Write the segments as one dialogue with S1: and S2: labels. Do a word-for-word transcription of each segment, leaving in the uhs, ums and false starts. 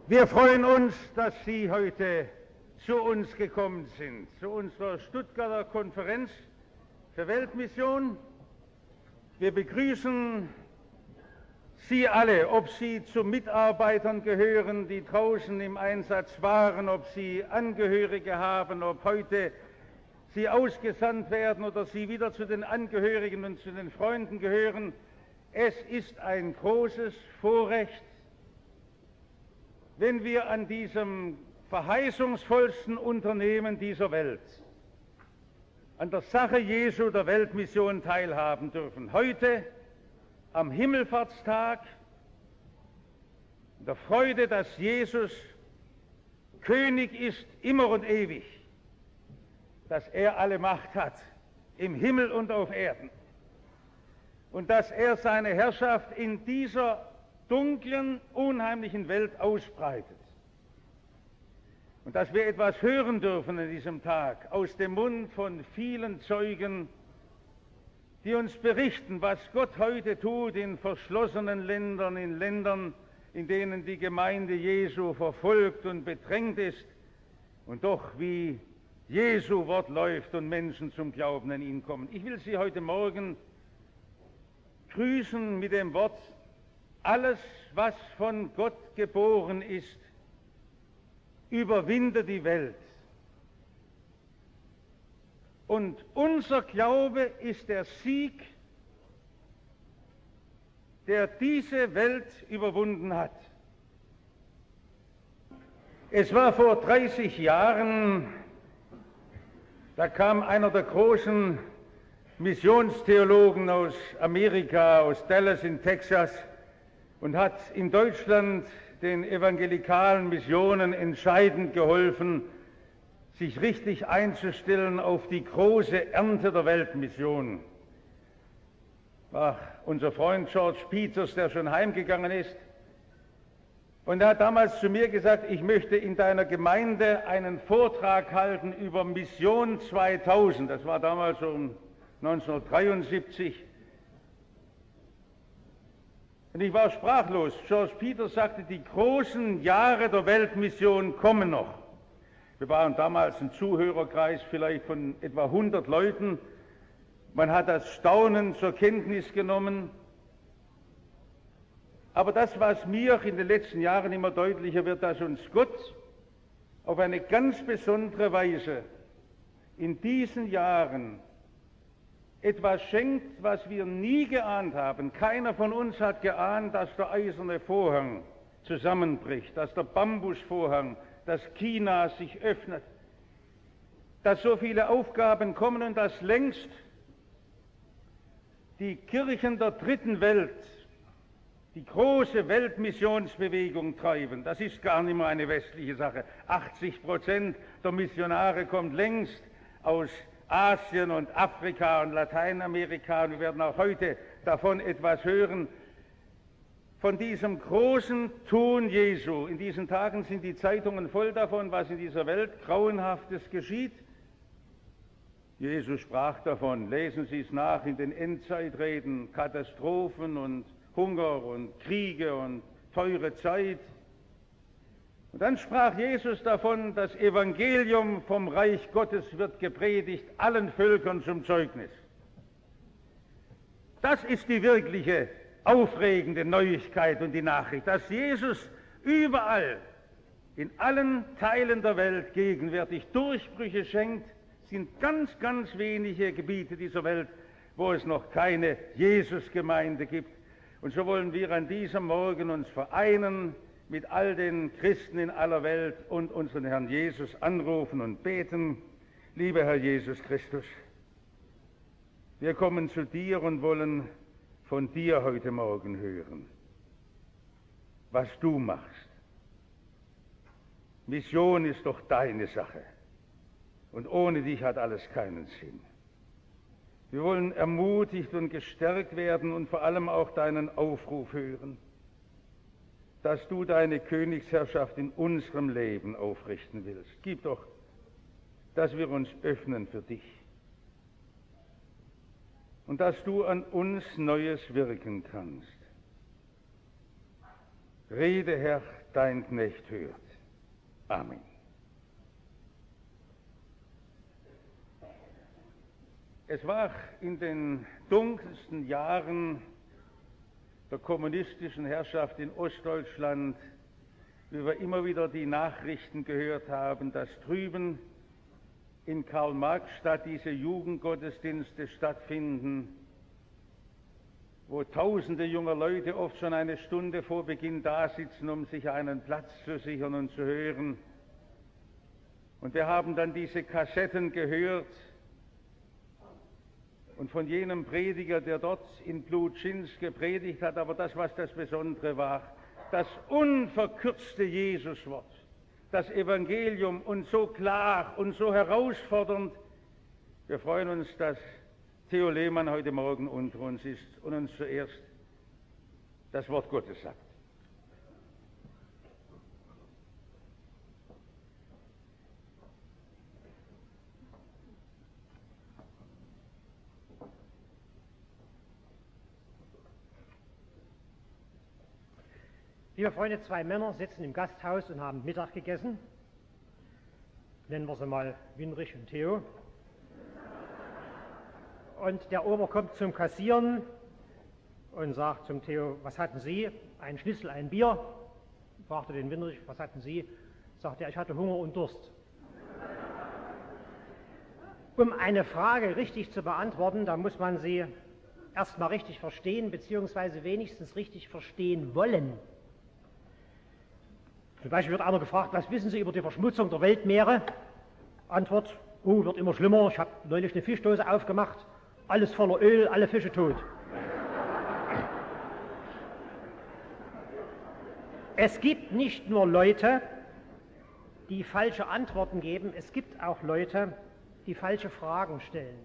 S1: Wir freuen uns, dass Sie heute zu uns gekommen sind, zu unserer Stuttgarter Konferenz für Weltmission. Wir begrüßen Sie alle, ob Sie zu Mitarbeitern gehören, die draußen im Einsatz waren, ob Sie Angehörige haben, ob heute Sie ausgesandt werden oder Sie wieder zu den Angehörigen und zu den Freunden gehören. Es ist ein großes Vorrecht, wenn wir an diesem verheißungsvollsten Unternehmen dieser Welt, an der Sache Jesu der Weltmission teilhaben dürfen. Heute am Himmelfahrtstag, in der Freude, dass Jesus König ist immer und ewig, dass er alle Macht hat, im Himmel und auf Erden, und dass er seine Herrschaft in dieser dunklen, unheimlichen Welt ausbreitet. Und dass wir etwas hören dürfen an diesem Tag aus dem Mund von vielen Zeugen, die uns berichten, was Gott heute tut in verschlossenen Ländern, in Ländern, in denen die Gemeinde Jesu verfolgt und bedrängt ist, und doch wie Jesu Wort läuft und Menschen zum Glauben an ihn kommen. Ich will Sie heute Morgen grüßen mit dem Wort: Alles, was von Gott geboren ist, überwinde die Welt. Und unser Glaube ist der Sieg, der diese Welt überwunden hat. Es war vor dreißig Jahren, da kam einer der großen Missionstheologen aus Amerika, aus Dallas in Texas, und hat in Deutschland den evangelikalen Missionen entscheidend geholfen, sich richtig einzustellen auf die große Ernte der Weltmission. War unser Freund George Peters, der schon heimgegangen ist, und er hat damals zu mir gesagt, ich möchte in deiner Gemeinde einen Vortrag halten über Mission zweitausend. Das war damals um neunzehnhundertdreiundsiebzig. Und ich war sprachlos. George Peters sagte, die großen Jahre der Weltmission kommen noch. Wir waren damals ein Zuhörerkreis vielleicht von etwa hundert Leuten. Man hat das Staunen zur Kenntnis genommen. Aber das, was mir in den letzten Jahren immer deutlicher wird, dass uns Gott auf eine ganz besondere Weise in diesen Jahren etwas schenkt, was wir nie geahnt haben. Keiner von uns hat geahnt, dass der eiserne Vorhang zusammenbricht, dass der Bambusvorhang, dass China sich öffnet, dass so viele Aufgaben kommen und dass längst die Kirchen der dritten Welt die große Weltmissionsbewegung treiben. Das ist gar nicht mehr eine westliche Sache. achtzig Prozent der Missionare kommen längst aus Asien und Afrika und Lateinamerika, und wir werden auch heute davon etwas hören, von diesem großen Tun Jesu. In diesen Tagen sind die Zeitungen voll davon, was in dieser Welt Grauenhaftes geschieht. Jesus sprach davon, lesen Sie es nach in den Endzeitreden, Katastrophen und Hunger und Kriege und teure Zeit. Und dann sprach Jesus davon, das Evangelium vom Reich Gottes wird gepredigt allen Völkern zum Zeugnis. Das ist die wirkliche aufregende Neuigkeit und die Nachricht, dass Jesus überall, in allen Teilen der Welt gegenwärtig Durchbrüche schenkt. Es sind ganz, ganz wenige Gebiete dieser Welt, wo es noch keine Jesusgemeinde gibt. Und so wollen wir an diesem Morgen uns vereinen mit all den Christen in aller Welt und unseren Herrn Jesus anrufen und beten. Lieber Herr Jesus Christus, wir kommen zu dir und wollen von dir heute Morgen hören, was du machst. Mission ist doch deine Sache, und ohne dich hat alles keinen Sinn. Wir wollen ermutigt und gestärkt werden und vor allem auch deinen Aufruf hören, dass du deine Königsherrschaft in unserem Leben aufrichten willst. Gib doch, dass wir uns öffnen für dich und dass du an uns Neues wirken kannst. Rede, Herr, dein Knecht hört. Amen. Es war in den dunkelsten Jahren der kommunistischen Herrschaft in Ostdeutschland, wie wir immer wieder die Nachrichten gehört haben, dass drüben in Karl-Marx-Stadt diese Jugendgottesdienste stattfinden, wo tausende junger Leute oft schon eine Stunde vor Beginn da sitzen, um sich einen Platz zu sichern und zu hören. Und wir haben dann diese Kassetten gehört und von jenem Prediger, der dort in Plutschinsk gepredigt hat, aber das, was das Besondere war, das unverkürzte Jesuswort, das Evangelium, und so klar und so herausfordernd. Wir freuen uns, dass Theo Lehmann heute Morgen unter uns ist und uns zuerst das Wort Gottes sagt.
S2: Liebe Freunde, zwei Männer sitzen im Gasthaus und haben Mittag gegessen. Nennen wir sie mal Winrich und Theo. Und der Ober kommt zum Kassieren und sagt zum Theo: Was hatten Sie? Ein Schnitzel, ein Bier. Fragte den Winrich: Was hatten Sie? Sagte er: Ich hatte Hunger und Durst. Um eine Frage richtig zu beantworten, da muss man sie erstmal richtig verstehen, beziehungsweise wenigstens richtig verstehen wollen. Zum Beispiel wird einer gefragt: Was wissen Sie über die Verschmutzung der Weltmeere? Antwort: Oh, wird immer schlimmer. Ich habe neulich eine Fischdose aufgemacht. Alles voller Öl, alle Fische tot. Es gibt nicht nur Leute, die falsche Antworten geben, es gibt auch Leute, die falsche Fragen stellen.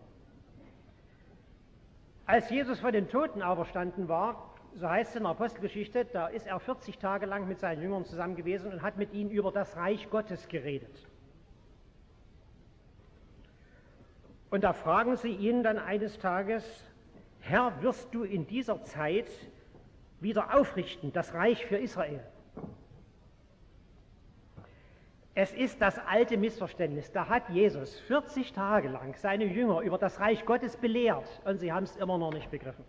S2: Als Jesus von den Toten auferstanden war, so heißt es in der Apostelgeschichte, da ist er vierzig Tage lang mit seinen Jüngern zusammen gewesen und hat mit ihnen über das Reich Gottes geredet. Und da fragen sie ihn dann eines Tages: Herr, wirst du in dieser Zeit wieder aufrichten, das Reich für Israel? Es ist das alte Missverständnis. Da hat Jesus vierzig Tage lang seine Jünger über das Reich Gottes belehrt und sie haben es immer noch nicht begriffen.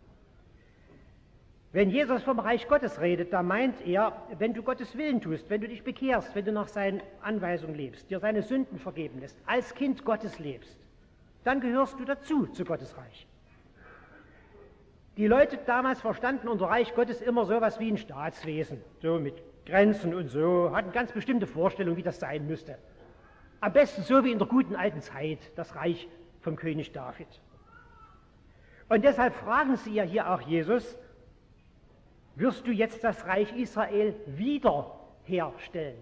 S2: Wenn Jesus vom Reich Gottes redet, da meint er, wenn du Gottes Willen tust, wenn du dich bekehrst, wenn du nach seinen Anweisungen lebst, dir seine Sünden vergeben lässt, als Kind Gottes lebst, dann gehörst du dazu, zu Gottes Reich. Die Leute damals verstanden unter Reich Gottes immer sowas wie ein Staatswesen, so mit Grenzen und so, hatten ganz bestimmte Vorstellungen, wie das sein müsste. Am besten so wie in der guten alten Zeit, das Reich vom König David. Und deshalb fragen sie ja hier auch Jesus: Wirst du jetzt das Reich Israel wiederherstellen?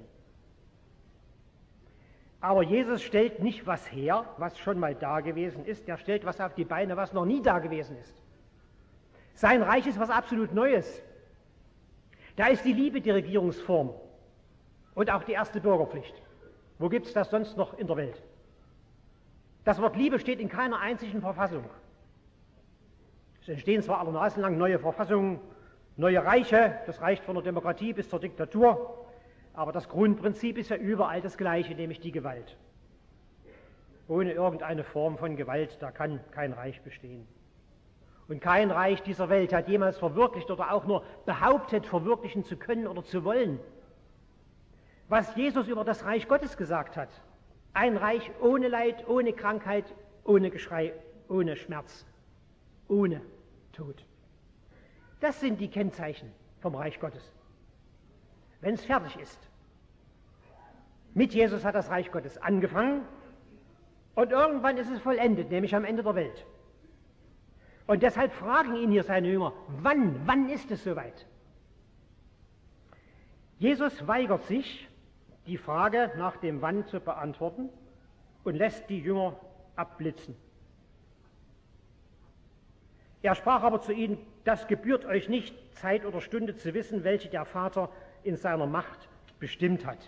S2: Aber Jesus stellt nicht was her, was schon mal da gewesen ist, er stellt was auf die Beine, was noch nie da gewesen ist. Sein Reich ist was absolut Neues. Da ist die Liebe die Regierungsform und auch die erste Bürgerpflicht. Wo gibt es das sonst noch in der Welt? Das Wort Liebe steht in keiner einzigen Verfassung. Es entstehen zwar alle Nasen lang neue Verfassungen, neue Reiche, das reicht von der Demokratie bis zur Diktatur, aber das Grundprinzip ist ja überall das gleiche, nämlich die Gewalt. Ohne irgendeine Form von Gewalt, da kann kein Reich bestehen. Und kein Reich dieser Welt hat jemals verwirklicht oder auch nur behauptet, verwirklichen zu können oder zu wollen, was Jesus über das Reich Gottes gesagt hat. Ein Reich ohne Leid, ohne Krankheit, ohne Geschrei, ohne Schmerz, ohne Tod. Das sind die Kennzeichen vom Reich Gottes. Wenn es fertig ist. Mit Jesus hat das Reich Gottes angefangen und irgendwann ist es vollendet, nämlich am Ende der Welt. Und deshalb fragen ihn hier seine Jünger: Wann, wann ist es soweit? Jesus weigert sich, die Frage nach dem Wann zu beantworten und lässt die Jünger abblitzen. Er sprach aber zu ihnen: Das gebührt euch nicht, Zeit oder Stunde zu wissen, welche der Vater in seiner Macht bestimmt hat.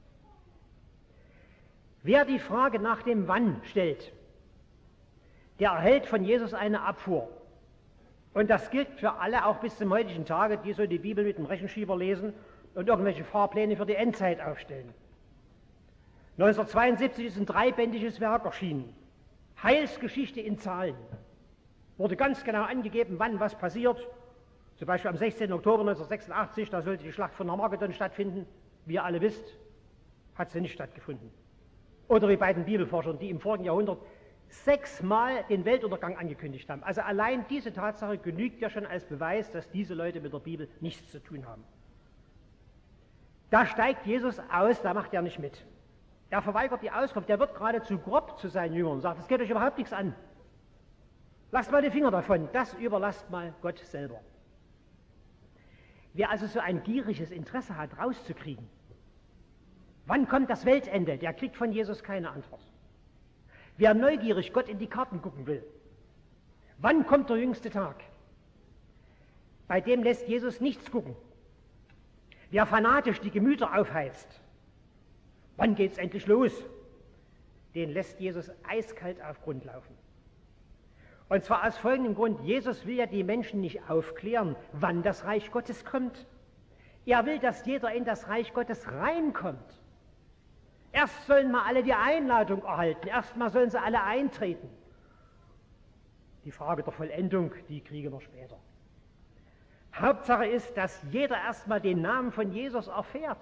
S2: Wer die Frage nach dem Wann stellt, der erhält von Jesus eine Abfuhr. Und das gilt für alle, auch bis zum heutigen Tage, die so die Bibel mit dem Rechenschieber lesen und irgendwelche Fahrpläne für die Endzeit aufstellen. neunzehnhundertzweiundsiebzig ist ein dreibändiges Werk erschienen. Heilsgeschichte in Zahlen. Wurde ganz genau angegeben, wann was passiert. Zum Beispiel am sechzehnten Oktober neunzehnhundertsechsundachtzig, da sollte die Schlacht von Armageddon stattfinden. Wie ihr alle wisst, hat sie nicht stattgefunden. Oder wie bei den Bibelforschern, die im vorigen Jahrhundert sechsmal den Weltuntergang angekündigt haben. Also allein diese Tatsache genügt ja schon als Beweis, dass diese Leute mit der Bibel nichts zu tun haben. Da steigt Jesus aus, da macht er nicht mit. Er verweigert die Auskunft, der wird geradezu grob zu seinen Jüngern und sagt, es geht euch überhaupt nichts an. Lasst mal die Finger davon, das überlasst mal Gott selber. Wer also so ein gieriges Interesse hat, rauszukriegen, wann kommt das Weltende, der kriegt von Jesus keine Antwort. Wer neugierig Gott in die Karten gucken will, wann kommt der jüngste Tag, bei dem lässt Jesus nichts gucken. Wer fanatisch die Gemüter aufheizt, wann geht's endlich los, den lässt Jesus eiskalt auf Grund laufen. Und zwar aus folgendem Grund, Jesus will ja die Menschen nicht aufklären, wann das Reich Gottes kommt. Er will, dass jeder in das Reich Gottes reinkommt. Erst sollen mal alle die Einladung erhalten, erst mal sollen sie alle eintreten. Die Frage der Vollendung, die kriegen wir später. Hauptsache ist, dass jeder erst mal den Namen von Jesus erfährt.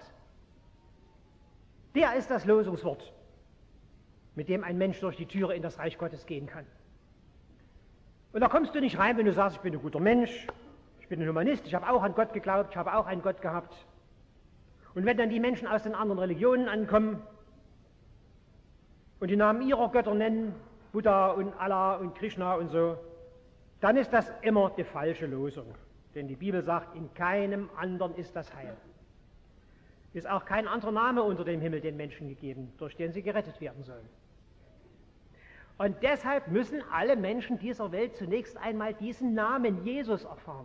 S2: Der ist das Losungswort, mit dem ein Mensch durch die Türe in das Reich Gottes gehen kann. Und da kommst du nicht rein, wenn du sagst, ich bin ein guter Mensch, ich bin ein Humanist, ich habe auch an Gott geglaubt, ich habe auch an Gott gehabt. Und wenn dann die Menschen aus den anderen Religionen ankommen und die Namen ihrer Götter nennen, Buddha und Allah und Krishna und so, dann ist das immer die falsche Losung. Denn die Bibel sagt, in keinem anderen ist das Heil. Ist auch kein anderer Name unter dem Himmel den Menschen gegeben, durch den sie gerettet werden sollen. Und deshalb müssen alle Menschen dieser Welt zunächst einmal diesen Namen Jesus erfahren.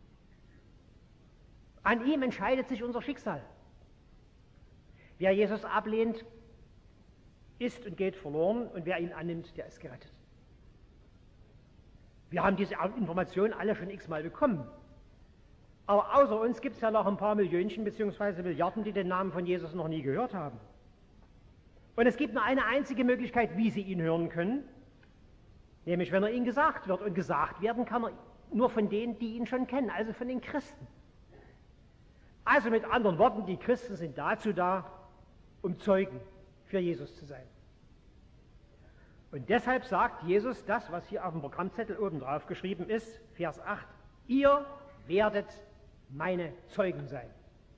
S2: An ihm entscheidet sich unser Schicksal. Wer Jesus ablehnt, ist und geht verloren, und wer ihn annimmt, der ist gerettet. Wir haben diese Informationen alle schon x-mal bekommen. Aber außer uns gibt es ja noch ein paar Millionchen bzw. Milliarden, die den Namen von Jesus noch nie gehört haben. Und es gibt nur eine einzige Möglichkeit, wie sie ihn hören können, nämlich wenn er ihnen gesagt wird. Und gesagt werden kann er nur von denen, die ihn schon kennen, also von den Christen. Also mit anderen Worten, die Christen sind dazu da, um Zeugen für Jesus zu sein. Und deshalb sagt Jesus das, was hier auf dem Programmzettel oben drauf geschrieben ist, Vers acht, ihr werdet meine Zeugen sein.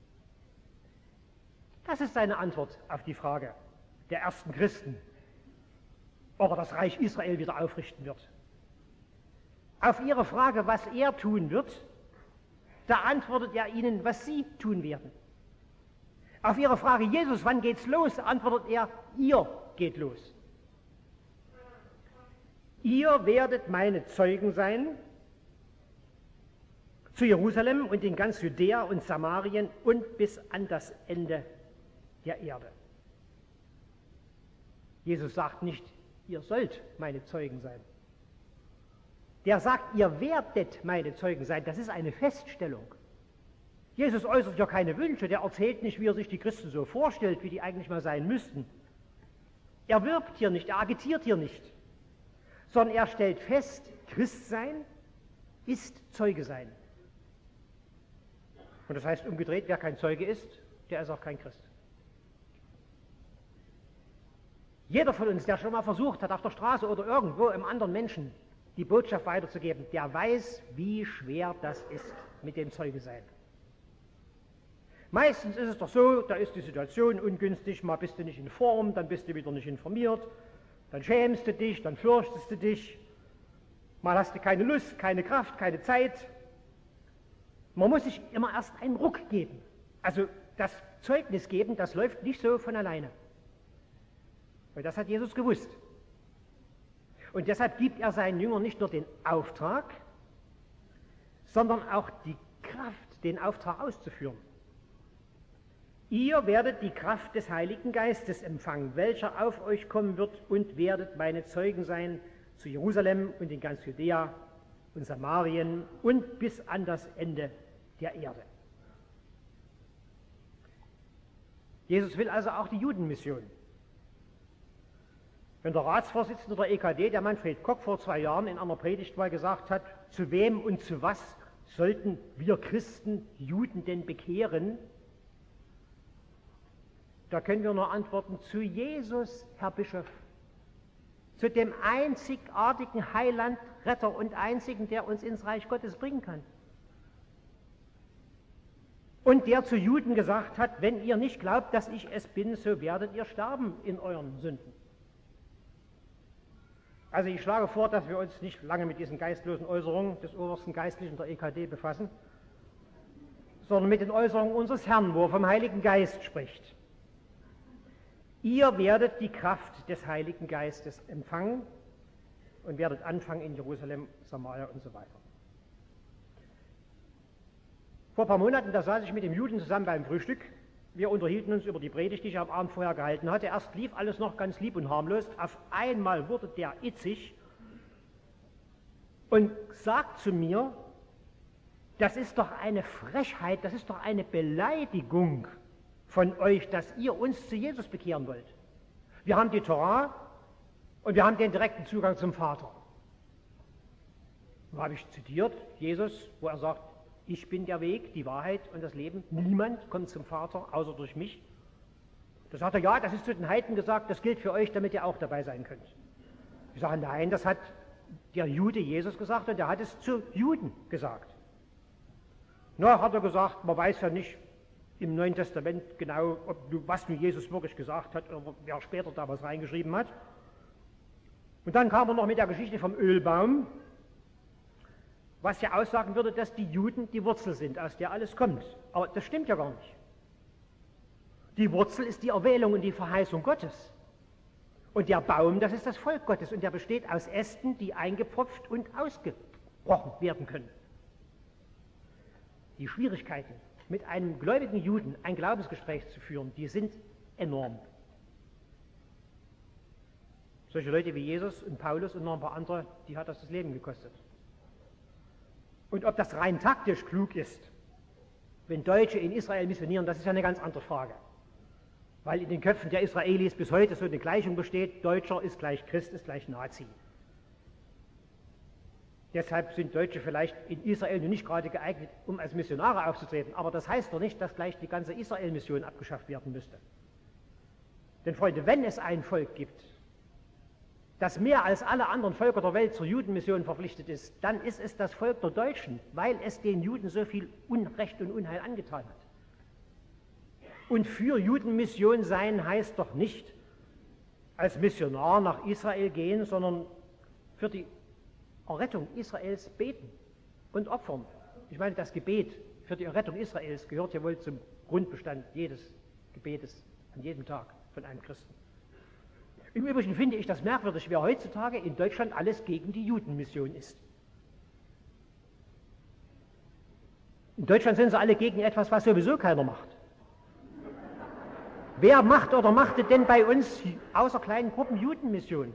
S2: Das ist seine Antwort auf die Frage der ersten Christen, ob er das Reich Israel wieder aufrichten wird. Auf ihre Frage, was er tun wird, da antwortet er ihnen, was sie tun werden. Auf ihre Frage, Jesus, wann geht's los, antwortet er, ihr geht los. Ihr werdet meine Zeugen sein zu Jerusalem und in ganz Judäa und Samarien und bis an das Ende der Erde. Jesus sagt nicht, ihr sollt meine Zeugen sein. Der sagt, ihr werdet meine Zeugen sein. Das ist eine Feststellung. Jesus äußert ja keine Wünsche, der erzählt nicht, wie er sich die Christen so vorstellt, wie die eigentlich mal sein müssten. Er wirbt hier nicht, er agitiert hier nicht, sondern er stellt fest, Christsein ist Zeuge sein. Und das heißt umgedreht, wer kein Zeuge ist, der ist auch kein Christ. Jeder von uns, der schon mal versucht hat, auf der Straße oder irgendwo einem anderen Menschen die Botschaft weiterzugeben, der weiß, wie schwer das ist mit dem Zeugesein. Meistens ist es doch so, da ist die Situation ungünstig, mal bist du nicht in Form, dann bist du wieder nicht informiert, dann schämst du dich, dann fürchtest du dich, mal hast du keine Lust, keine Kraft, keine Zeit. Man muss sich immer erst einen Ruck geben. Also das Zeugnis geben, das läuft nicht so von alleine. Und das hat Jesus gewusst. Und deshalb gibt er seinen Jüngern nicht nur den Auftrag, sondern auch die Kraft, den Auftrag auszuführen. Ihr werdet die Kraft des Heiligen Geistes empfangen, welcher auf euch kommen wird, und werdet meine Zeugen sein zu Jerusalem und in ganz Judäa und Samarien und bis an das Ende der Erde. Jesus will also auch die Judenmission. Wenn der Ratsvorsitzende der E K D, der Manfred Koch, vor zwei Jahren in einer Predigt mal gesagt hat, zu wem und zu was sollten wir Christen Juden denn bekehren, da können wir nur antworten, zu Jesus, Herr Bischof, zu dem einzigartigen Heiland, Retter und einzigen, der uns ins Reich Gottes bringen kann. Und der zu Juden gesagt hat, wenn ihr nicht glaubt, dass ich es bin, so werdet ihr sterben in euren Sünden. Also ich schlage vor, dass wir uns nicht lange mit diesen geistlosen Äußerungen des obersten Geistlichen der E K D befassen, sondern mit den Äußerungen unseres Herrn, wo er vom Heiligen Geist spricht. Ihr werdet die Kraft des Heiligen Geistes empfangen und werdet anfangen in Jerusalem, Samaria und so weiter. Vor ein paar Monaten, da saß ich mit dem Juden zusammen beim Frühstück. Wir unterhielten uns über die Predigt, die ich am Abend vorher gehalten hatte. Erst lief alles noch ganz lieb und harmlos. Auf einmal wurde der itzig und sagt zu mir, das ist doch eine Frechheit, das ist doch eine Beleidigung von euch, dass ihr uns zu Jesus bekehren wollt. Wir haben die Torah und wir haben den direkten Zugang zum Vater. Da habe ich zitiert, Jesus, wo er sagt, ich bin der Weg, die Wahrheit und das Leben. Niemand kommt zum Vater, außer durch mich. Da sagt er, ja, das ist zu den Heiden gesagt, das gilt für euch, damit ihr auch dabei sein könnt. Ich sage, nein, das hat der Jude Jesus gesagt und er hat es zu Juden gesagt. Na, hat er gesagt, man weiß ja nicht im Neuen Testament genau, ob, was nun Jesus wirklich gesagt hat oder wer später da was reingeschrieben hat. Und dann kam er noch mit der Geschichte vom Ölbaum, was ja aussagen würde, dass die Juden die Wurzel sind, aus der alles kommt. Aber das stimmt ja gar nicht. Die Wurzel ist die Erwählung und die Verheißung Gottes. Und der Baum, das ist das Volk Gottes und der besteht aus Ästen, die eingepfropft und ausgebrochen werden können. Die Schwierigkeiten, mit einem gläubigen Juden ein Glaubensgespräch zu führen, die sind enorm. Solche Leute wie Jesus und Paulus und noch ein paar andere, die hat das das Leben gekostet. Und ob das rein taktisch klug ist, wenn Deutsche in Israel missionieren, das ist ja eine ganz andere Frage. Weil in den Köpfen der Israelis bis heute so eine Gleichung besteht, Deutscher ist gleich Christ, ist gleich Nazi. Deshalb sind Deutsche vielleicht in Israel noch nicht gerade geeignet, um als Missionare aufzutreten. Aber das heißt doch nicht, dass gleich die ganze Israel-Mission abgeschafft werden müsste. Denn Freunde, wenn es ein Volk gibt, das mehr als alle anderen Völker der Welt zur Judenmission verpflichtet ist, dann ist es das Volk der Deutschen, weil es den Juden so viel Unrecht und Unheil angetan hat. Und für Judenmission sein heißt doch nicht als Missionar nach Israel gehen, sondern für die Errettung Israels beten und opfern. Ich meine, das Gebet für die Errettung Israels gehört ja wohl zum Grundbestand jedes Gebetes an jedem Tag von einem Christen. Im Übrigen finde ich das merkwürdig, wer heutzutage in Deutschland alles gegen die Judenmission ist. In Deutschland sind sie alle gegen etwas, was sowieso keiner macht. Wer macht oder machte denn bei uns außer kleinen Gruppen Judenmission?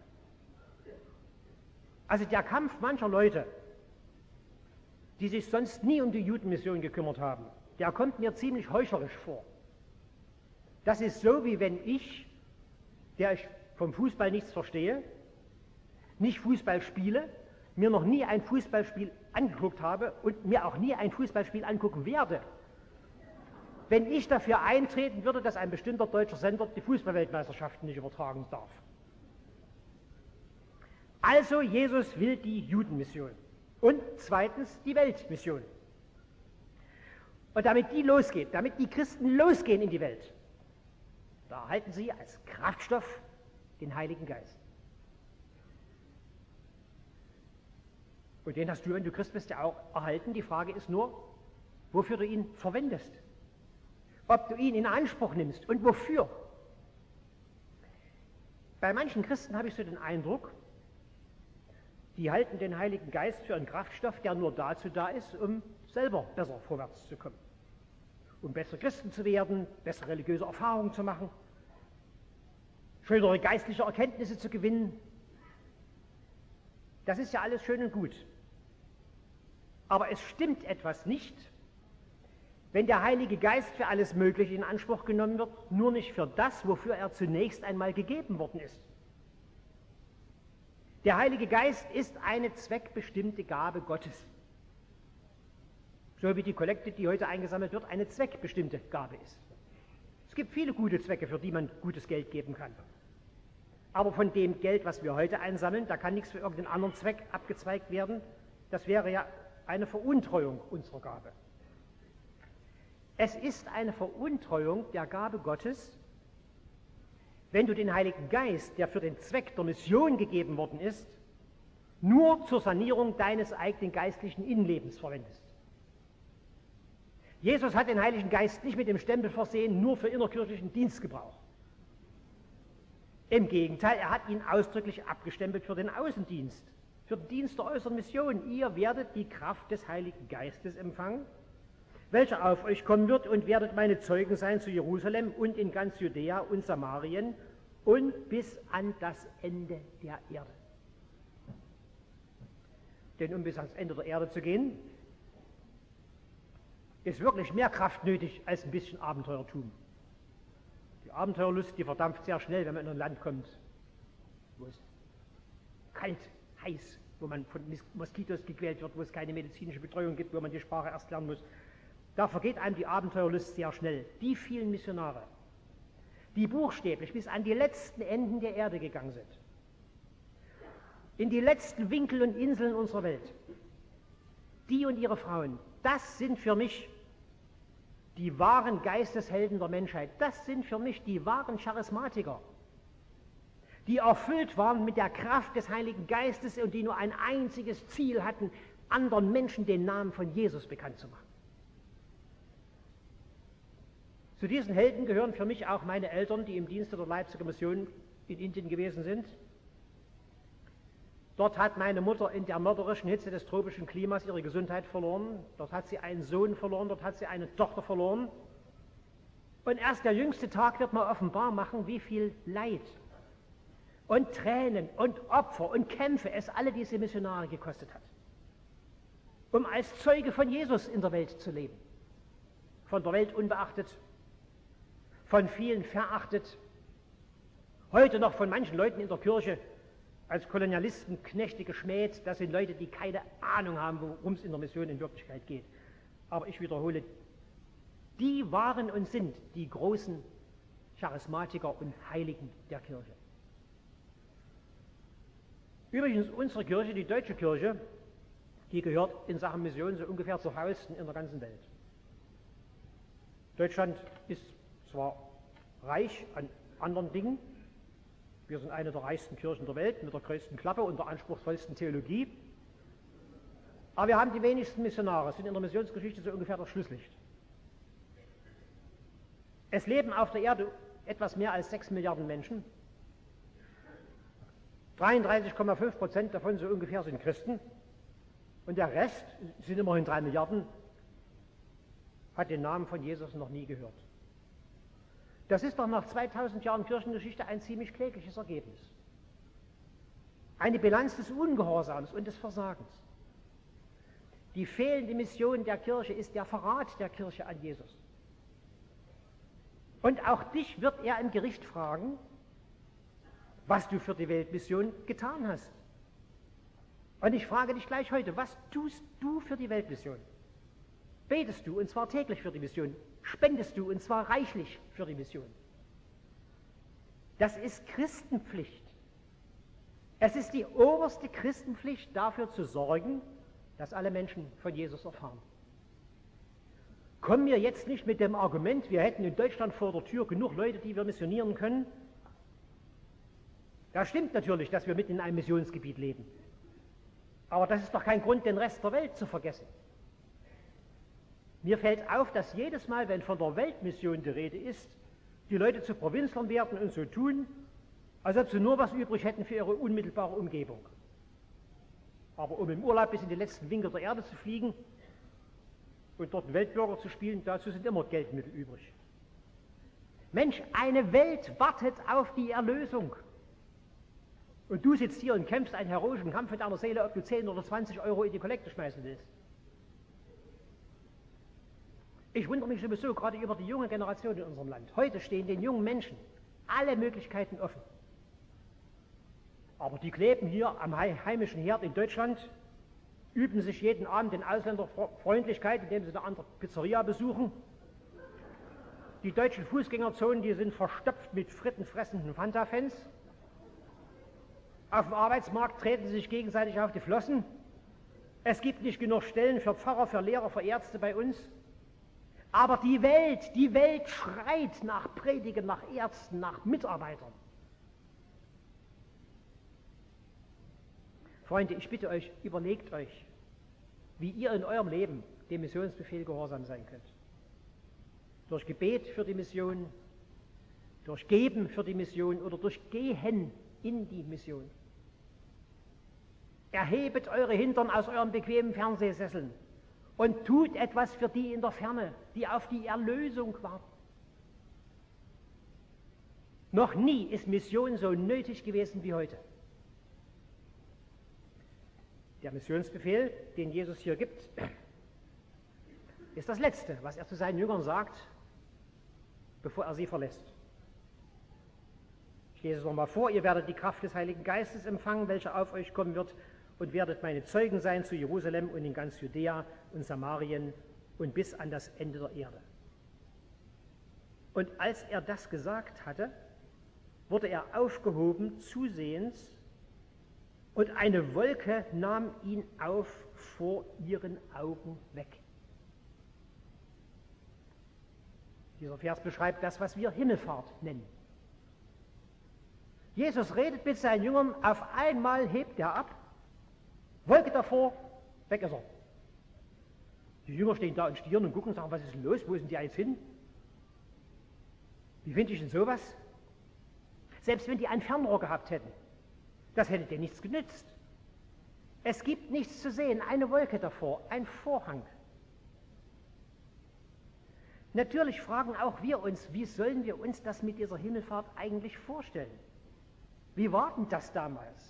S2: Also der Kampf mancher Leute, die sich sonst nie um die Judenmission gekümmert haben, der kommt mir ziemlich heuchlerisch vor. Das ist so, wie wenn ich, der ich vom Fußball nichts verstehe, nicht Fußball spiele, mir noch nie ein Fußballspiel angeguckt habe und mir auch nie ein Fußballspiel angucken werde. Wenn ich dafür eintreten würde, dass ein bestimmter deutscher Sender die Fußballweltmeisterschaften nicht übertragen darf. Also Jesus will die Judenmission und zweitens die Weltmission. Und damit die losgeht, damit die Christen losgehen in die Welt, da erhalten sie als Kraftstoff den Heiligen Geist. Und den hast du, wenn du Christ bist, ja auch erhalten. Die Frage ist nur, wofür du ihn verwendest. Ob du ihn in Anspruch nimmst und wofür. Bei manchen Christen habe ich so den Eindruck, die halten den Heiligen Geist für einen Kraftstoff, der nur dazu da ist, um selber besser vorwärts zu kommen. Um bessere Christen zu werden, bessere religiöse Erfahrungen zu machen, schönere geistliche Erkenntnisse zu gewinnen. Das ist ja alles schön und gut. Aber es stimmt etwas nicht, wenn der Heilige Geist für alles Mögliche in Anspruch genommen wird, nur nicht für das, wofür er zunächst einmal gegeben worden ist. Der Heilige Geist ist eine zweckbestimmte Gabe Gottes. So wie die Kollekte, die heute eingesammelt wird, eine zweckbestimmte Gabe ist. Es gibt viele gute Zwecke, für die man gutes Geld geben kann. Aber von dem Geld, was wir heute einsammeln, da kann nichts für irgendeinen anderen Zweck abgezweigt werden. Das wäre ja eine Veruntreuung unserer Gabe. Es ist eine Veruntreuung der Gabe Gottes, wenn du den Heiligen Geist, der für den Zweck der Mission gegeben worden ist, nur zur Sanierung deines eigenen geistlichen Innenlebens verwendest. Jesus hat den Heiligen Geist nicht mit dem Stempel versehen, nur für innerkirchlichen Dienstgebrauch. Im Gegenteil, er hat ihn ausdrücklich abgestempelt für den Außendienst, für den Dienst der äußeren Mission. Ihr werdet die Kraft des Heiligen Geistes empfangen, welcher auf euch kommen wird, und werdet meine Zeugen sein zu Jerusalem und in ganz Judäa und Samarien und bis an das Ende der Erde. Denn um bis ans Ende der Erde zu gehen, ist wirklich mehr Kraft nötig als ein bisschen Abenteuertum. Die Abenteuerlust, die verdampft sehr schnell, wenn man in ein Land kommt, wo es kalt, heiß, wo man von Moskitos gequält wird, wo es keine medizinische Betreuung gibt, wo man die Sprache erst lernen muss. Da vergeht einem die Abenteuerlust sehr schnell. Die vielen Missionare, die buchstäblich bis an die letzten Enden der Erde gegangen sind, in die letzten Winkel und Inseln unserer Welt, die und ihre Frauen, das sind für mich die wahren Geisteshelden der Menschheit. Das sind für mich die wahren Charismatiker, die erfüllt waren mit der Kraft des Heiligen Geistes und die nur ein einziges Ziel hatten, anderen Menschen den Namen von Jesus bekannt zu machen. Zu diesen Helden gehören für mich auch meine Eltern, die im Dienste der Leipziger Mission in Indien gewesen sind. Dort hat meine Mutter in der mörderischen Hitze des tropischen Klimas ihre Gesundheit verloren. Dort hat sie einen Sohn verloren, dort hat sie eine Tochter verloren. Und erst der jüngste Tag wird mal offenbar machen, wie viel Leid und Tränen und Opfer und Kämpfe es alle diese Missionare gekostet hat, um als Zeuge von Jesus in der Welt zu leben. Von der Welt unbeachtet, von vielen verachtet, heute noch von manchen Leuten in der Kirche als Kolonialisten, Knechte geschmäht. Das sind Leute, die keine Ahnung haben, worum es in der Mission in Wirklichkeit geht. Aber ich wiederhole, die waren und sind die großen Charismatiker und Heiligen der Kirche. Übrigens, unsere Kirche, die deutsche Kirche, die gehört in Sachen Mission so ungefähr zur faulsten in der ganzen Welt. Deutschland ist zwar reich an anderen Dingen, wir sind eine der reichsten Kirchen der Welt mit der größten Klappe und der anspruchsvollsten Theologie. Aber wir haben die wenigsten Missionare, sind in der Missionsgeschichte so ungefähr das Schlusslicht. Es leben auf der Erde etwas mehr als sechs Milliarden Menschen. dreiunddreißig Komma fünf Prozent davon so ungefähr sind Christen. Und der Rest, sind immerhin drei Milliarden, hat den Namen von Jesus noch nie gehört. Das ist doch nach zweitausend Jahren Kirchengeschichte ein ziemlich klägliches Ergebnis. Eine Bilanz des Ungehorsams und des Versagens. Die fehlende Mission der Kirche ist der Verrat der Kirche an Jesus. Und auch dich wird er im Gericht fragen, was du für die Weltmission getan hast. Und ich frage dich gleich heute, was tust du für die Weltmission? Betest du, und zwar täglich für die Mission? Spendest du, und zwar reichlich für die Mission? Das ist Christenpflicht. Es ist die oberste Christenpflicht, dafür zu sorgen, dass alle Menschen von Jesus erfahren. Kommen wir jetzt nicht mit dem Argument, wir hätten in Deutschland vor der Tür genug Leute, die wir missionieren können. Das stimmt natürlich, dass wir mitten in einem Missionsgebiet leben. Aber das ist doch kein Grund, den Rest der Welt zu vergessen. Mir fällt auf, dass jedes Mal, wenn von der Weltmission die Rede ist, die Leute zu Provinzlern werden und so tun, als ob sie nur was übrig hätten für ihre unmittelbare Umgebung. Aber um im Urlaub bis in die letzten Winkel der Erde zu fliegen und dort einen Weltbürger zu spielen, dazu sind immer Geldmittel übrig. Mensch, eine Welt wartet auf die Erlösung. Und du sitzt hier und kämpfst einen heroischen Kampf mit deiner Seele, ob du zehn oder zwanzig Euro in die Kollekte schmeißen willst. Ich wundere mich sowieso gerade über die junge Generation in unserem Land. Heute stehen den jungen Menschen alle Möglichkeiten offen. Aber die kleben hier am heimischen Herd in Deutschland, üben sich jeden Abend in Ausländerfreundlichkeit, indem sie eine andere Pizzeria besuchen. Die deutschen Fußgängerzonen, die sind verstopft mit frittenfressenden Fanta-Fans. Auf dem Arbeitsmarkt treten sie sich gegenseitig auf die Flossen. Es gibt nicht genug Stellen für Pfarrer, für Lehrer, für Ärzte bei uns. Aber die Welt, die Welt schreit nach Predigen, nach Ärzten, nach Mitarbeitern. Freunde, ich bitte euch, überlegt euch, wie ihr in eurem Leben dem Missionsbefehl gehorsam sein könnt. Durch Gebet für die Mission, durch Geben für die Mission oder durch Gehen in die Mission. Erhebet eure Hintern aus euren bequemen Fernsehsesseln und tut etwas für die in der Ferne, die auf die Erlösung warten. Noch nie ist Mission so nötig gewesen wie heute. Der Missionsbefehl, den Jesus hier gibt, ist das Letzte, was er zu seinen Jüngern sagt, bevor er sie verlässt. Ich lese es nochmal vor: Ihr werdet die Kraft des Heiligen Geistes empfangen, welche auf euch kommen wird, und werdet meine Zeugen sein zu Jerusalem und in ganz Judäa und Samarien und bis an das Ende der Erde. Und als er das gesagt hatte, wurde er aufgehoben zusehends, und eine Wolke nahm ihn auf vor ihren Augen weg. Dieser Vers beschreibt das, was wir Himmelfahrt nennen. Jesus redet mit seinen Jüngern, auf einmal hebt er ab, Wolke davor, weg ist er. Die Jünger stehen da und stieren und gucken und sagen, was ist denn los, wo sind die jetzt hin? Wie finde ich denn sowas? Selbst wenn die ein Fernrohr gehabt hätten, das hätte dir nichts genützt. Es gibt nichts zu sehen, eine Wolke davor, ein Vorhang. Natürlich fragen auch wir uns, wie sollen wir uns das mit dieser Himmelfahrt eigentlich vorstellen? Wie war denn das damals?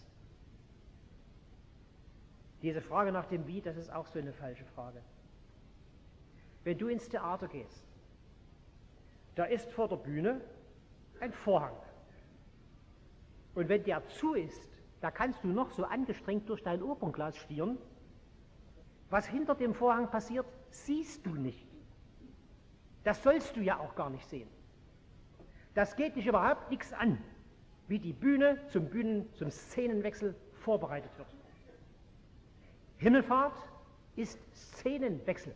S2: Diese Frage nach dem Wie, das ist auch so eine falsche Frage. Wenn du ins Theater gehst, da ist vor der Bühne ein Vorhang. Und wenn der zu ist, da kannst du noch so angestrengt durch dein Opernglas stieren. Was hinter dem Vorhang passiert, siehst du nicht. Das sollst du ja auch gar nicht sehen. Das geht dich überhaupt nichts an, wie die Bühne zum Bühnen, zum Szenenwechsel vorbereitet wird. Himmelfahrt ist Szenenwechsel.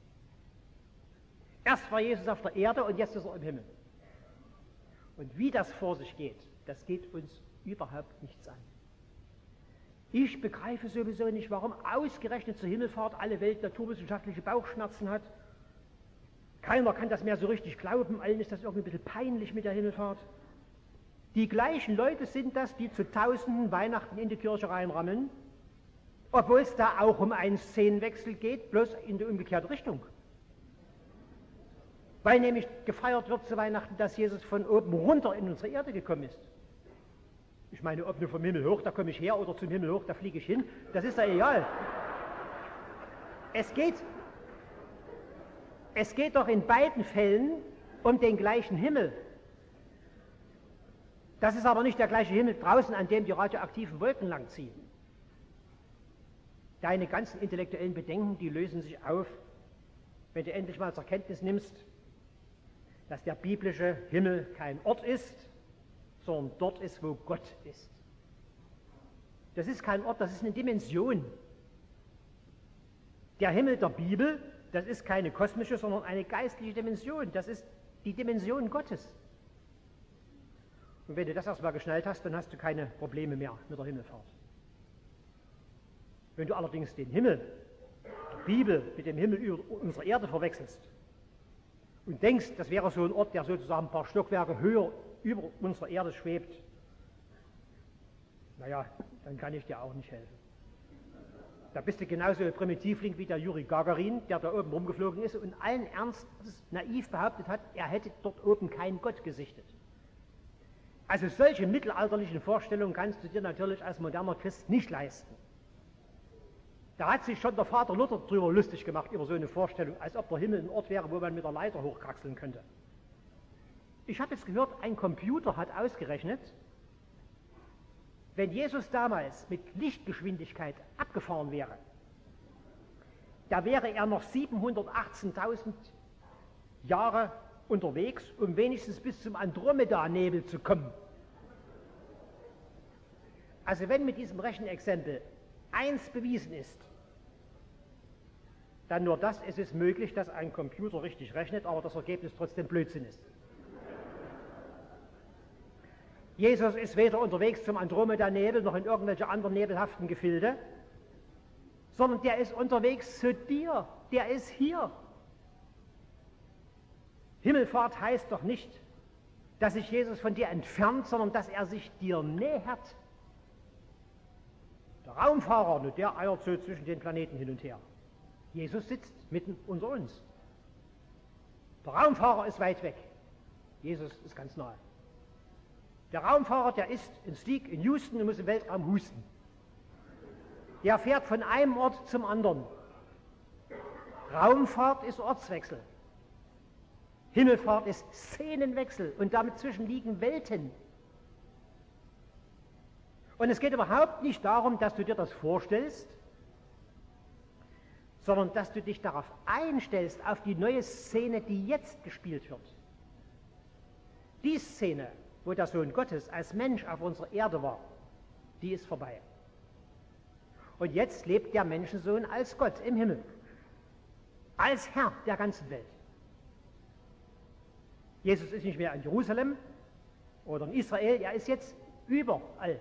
S2: Erst war Jesus auf der Erde und jetzt ist er im Himmel. Und wie das vor sich geht, das geht uns überhaupt nichts an. Ich begreife sowieso nicht, warum ausgerechnet zur Himmelfahrt alle Welt naturwissenschaftliche Bauchschmerzen hat. Keiner kann das mehr so richtig glauben, allen ist das irgendwie ein bisschen peinlich mit der Himmelfahrt. Die gleichen Leute sind das, die zu Tausenden Weihnachten in die Kirche reinrammeln, obwohl es da auch um einen Szenenwechsel geht, bloß in die umgekehrte Richtung. Weil nämlich gefeiert wird zu Weihnachten, dass Jesus von oben runter in unsere Erde gekommen ist. Ich meine, ob nur vom Himmel hoch, da komme ich her, oder zum Himmel hoch, da fliege ich hin, das ist ja egal. Es geht, es geht doch in beiden Fällen um den gleichen Himmel. Das ist aber nicht der gleiche Himmel draußen, an dem die radioaktiven Wolken langziehen. Deine ganzen intellektuellen Bedenken, die lösen sich auf, wenn du endlich mal zur Kenntnis nimmst, dass der biblische Himmel kein Ort ist, sondern dort ist, wo Gott ist. Das ist kein Ort, das ist eine Dimension. Der Himmel der Bibel, das ist keine kosmische, sondern eine geistliche Dimension. Das ist die Dimension Gottes. Und wenn du das erstmal geschnallt hast, dann hast du keine Probleme mehr mit der Himmelfahrt. Wenn du allerdings den Himmel der Bibel mit dem Himmel über unserer Erde verwechselst und denkst, das wäre so ein Ort, der sozusagen ein paar Stockwerke höher über unserer Erde schwebt, naja, dann kann ich dir auch nicht helfen. Da bist du genauso ein Primitivling wie der Juri Gagarin, der da oben rumgeflogen ist und allen Ernstes naiv behauptet hat, er hätte dort oben keinen Gott gesichtet. Also solche mittelalterlichen Vorstellungen kannst du dir natürlich als moderner Christ nicht leisten. Da hat sich schon der Vater Luther drüber lustig gemacht, über so eine Vorstellung, als ob der Himmel ein Ort wäre, wo man mit der Leiter hochkraxeln könnte. Ich habe jetzt gehört, ein Computer hat ausgerechnet, wenn Jesus damals mit Lichtgeschwindigkeit abgefahren wäre, da wäre er noch siebenhundertachtzehntausend Jahre unterwegs, um wenigstens bis zum Andromeda-Nebel zu kommen. Also wenn mit diesem Rechenexempel eins bewiesen ist, dann nur das, es ist möglich, dass ein Computer richtig rechnet, aber das Ergebnis trotzdem Blödsinn ist. Jesus ist weder unterwegs zum Andromeda-Nebel noch in irgendwelche anderen nebelhaften Gefilde, sondern der ist unterwegs zu dir, der ist hier. Himmelfahrt heißt doch nicht, dass sich Jesus von dir entfernt, sondern dass er sich dir nähert. Der Raumfahrer, der eiert so zwischen den Planeten hin und her. Jesus sitzt mitten unter uns. Der Raumfahrer ist weit weg. Jesus ist ganz nahe. Der Raumfahrer, der ist in Steak in Houston und muss im Weltraum husten. Der fährt von einem Ort zum anderen. Raumfahrt ist Ortswechsel. Himmelfahrt ist Szenenwechsel und damit zwischen liegen Welten. Und es geht überhaupt nicht darum, dass du dir das vorstellst, sondern dass du dich darauf einstellst, auf die neue Szene, die jetzt gespielt wird. Die Szene, wo der Sohn Gottes als Mensch auf unserer Erde war, die ist vorbei. Und jetzt lebt der Menschensohn als Gott im Himmel, als Herr der ganzen Welt. Jesus ist nicht mehr in Jerusalem oder in Israel, er ist jetzt überall.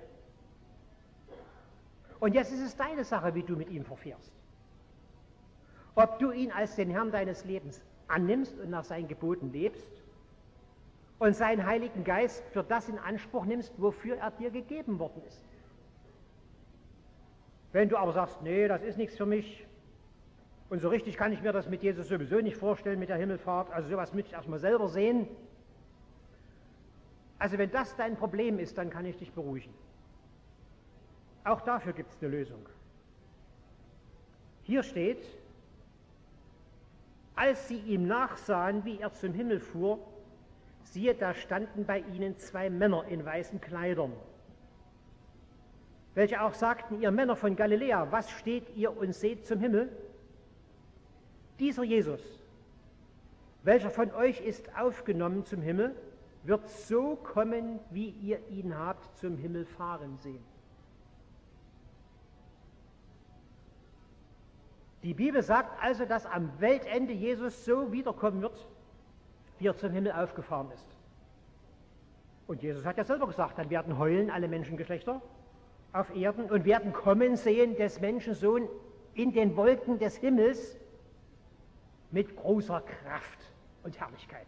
S2: Und jetzt ist es deine Sache, wie du mit ihm verfährst. Ob du ihn als den Herrn deines Lebens annimmst und nach seinen Geboten lebst und seinen Heiligen Geist für das in Anspruch nimmst, wofür er dir gegeben worden ist. Wenn du aber sagst, nee, das ist nichts für mich und so richtig kann ich mir das mit Jesus sowieso nicht vorstellen, mit der Himmelfahrt, also sowas möchte ich erstmal selber sehen. Also wenn das dein Problem ist, dann kann ich dich beruhigen. Auch dafür gibt es eine Lösung. Hier steht, als sie ihm nachsahen, wie er zum Himmel fuhr, siehe, da standen bei ihnen zwei Männer in weißen Kleidern, welche auch sagten, ihr Männer von Galiläa, was steht ihr und seht zum Himmel? Dieser Jesus, welcher von euch ist aufgenommen zum Himmel, wird so kommen, wie ihr ihn habt zum Himmel fahren sehen. Die Bibel sagt also, dass am Weltende Jesus so wiederkommen wird, wie er zum Himmel aufgefahren ist. Und Jesus hat ja selber gesagt, dann werden heulen alle Menschengeschlechter auf Erden und werden kommen sehen des Menschensohn in den Wolken des Himmels mit großer Kraft und Herrlichkeit.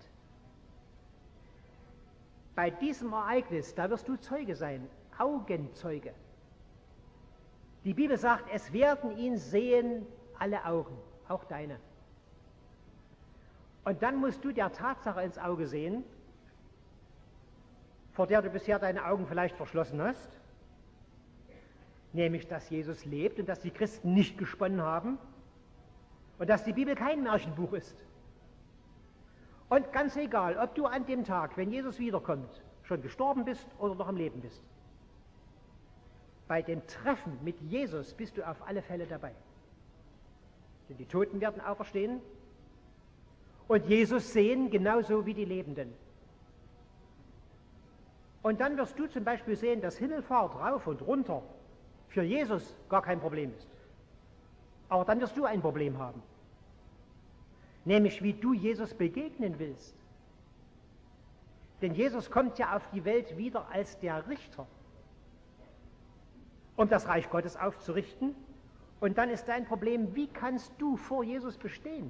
S2: Bei diesem Ereignis, da wirst du Zeuge sein, Augenzeuge. Die Bibel sagt, es werden ihn sehen alle Augen, auch deine. Und dann musst du der Tatsache ins Auge sehen, vor der du bisher deine Augen vielleicht verschlossen hast, nämlich, dass Jesus lebt und dass die Christen nicht gesponnen haben und dass die Bibel kein Märchenbuch ist. Und ganz egal, ob du an dem Tag, wenn Jesus wiederkommt, schon gestorben bist oder noch am Leben bist, bei dem Treffen mit Jesus bist du auf alle Fälle dabei. Denn die Toten werden auferstehen und Jesus sehen, genauso wie die Lebenden. Und dann wirst du zum Beispiel sehen, dass Himmelfahrt rauf und runter für Jesus gar kein Problem ist. Aber dann wirst du ein Problem haben. Nämlich, wie du Jesus begegnen willst. Denn Jesus kommt ja auf die Welt wieder als der Richter, um das Reich Gottes aufzurichten. Und dann ist dein Problem, wie kannst du vor Jesus bestehen?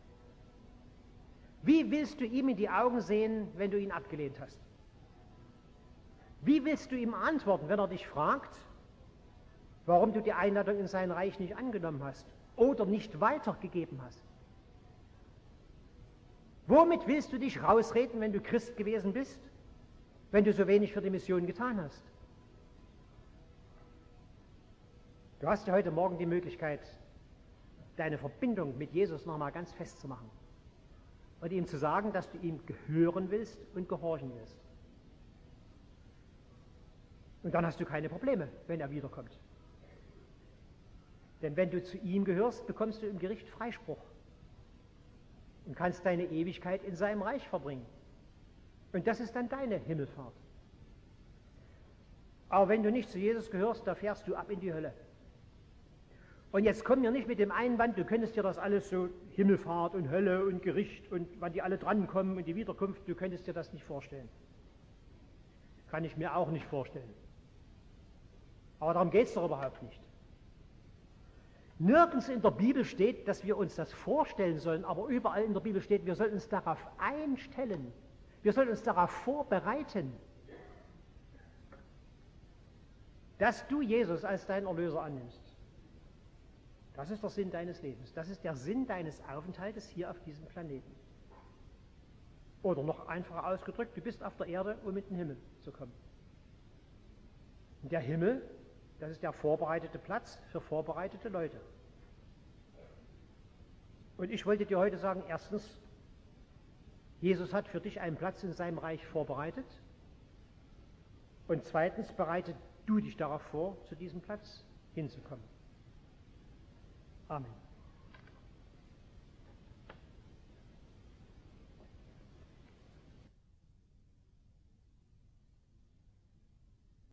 S2: Wie willst du ihm in die Augen sehen, wenn du ihn abgelehnt hast? Wie willst du ihm antworten, wenn er dich fragt, warum du die Einladung in sein Reich nicht angenommen hast oder nicht weitergegeben hast? Womit willst du dich rausreden, wenn du Christ gewesen bist, wenn du so wenig für die Mission getan hast? Du hast ja heute Morgen die Möglichkeit, deine Verbindung mit Jesus nochmal ganz fest zu machen und ihm zu sagen, dass du ihm gehören willst und gehorchen willst. Und dann hast du keine Probleme, wenn er wiederkommt. Denn wenn du zu ihm gehörst, bekommst du im Gericht Freispruch und kannst deine Ewigkeit in seinem Reich verbringen. Und das ist dann deine Himmelfahrt. Aber wenn du nicht zu Jesus gehörst, da fährst du ab in die Hölle. Und jetzt komm mir nicht mit dem Einwand, du könntest dir das alles so, Himmelfahrt und Hölle und Gericht und wann die alle drankommen und die Wiederkunft, du könntest dir das nicht vorstellen. Kann ich mir auch nicht vorstellen. Aber darum geht es doch überhaupt nicht. Nirgends in der Bibel steht, dass wir uns das vorstellen sollen, aber überall in der Bibel steht, wir sollen uns darauf einstellen. Wir sollen uns darauf vorbereiten, dass du Jesus als deinen Erlöser annimmst. Das ist der Sinn deines Lebens. Das ist der Sinn deines Aufenthaltes hier auf diesem Planeten. Oder noch einfacher ausgedrückt, du bist auf der Erde, um in den Himmel zu kommen. Und der Himmel, das ist der vorbereitete Platz für vorbereitete Leute. Und ich wollte dir heute sagen, erstens, Jesus hat für dich einen Platz in seinem Reich vorbereitet. Und zweitens, bereite du dich darauf vor, zu diesem Platz hinzukommen. Amen.